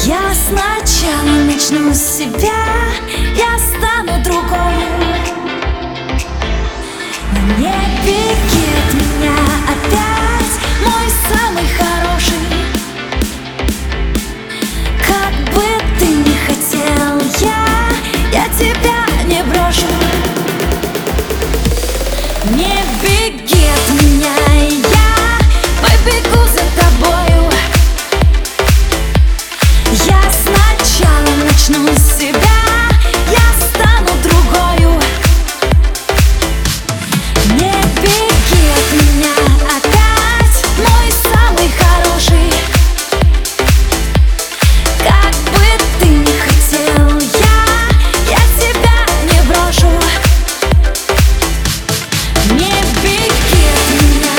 Я сначала начну с себя, я стану другой. Но не беги от меня опять, мой самый хороший. Как бы ты ни хотел, я тебя не брошу. Не беги от меня, я побегу за тобою. Я сначала начну с себя, я стану другою. Не беги от меня опять, мой самый хороший. Как бы ты ни хотел, я тебя не брошу. Не беги от меня.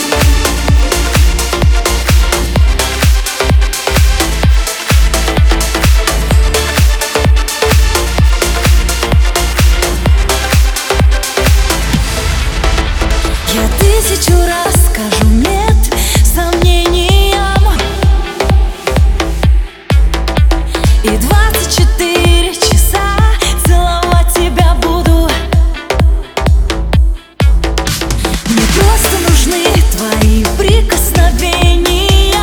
Я 1000 раз скажу нет сомнениям, и 24 часа целовать тебя буду. Мне просто нужны твои прикосновения.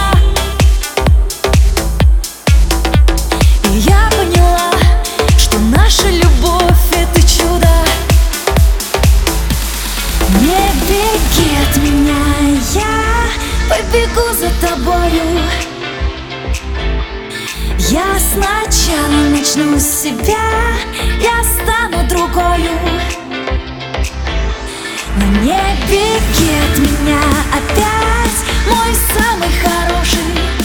И я поняла, что наша любовь — это чудо. Не беги от меня, я побегу за тобою. Я сначала начну с себя, я стану другою. Но не беги от меня опять, мой самый хороший.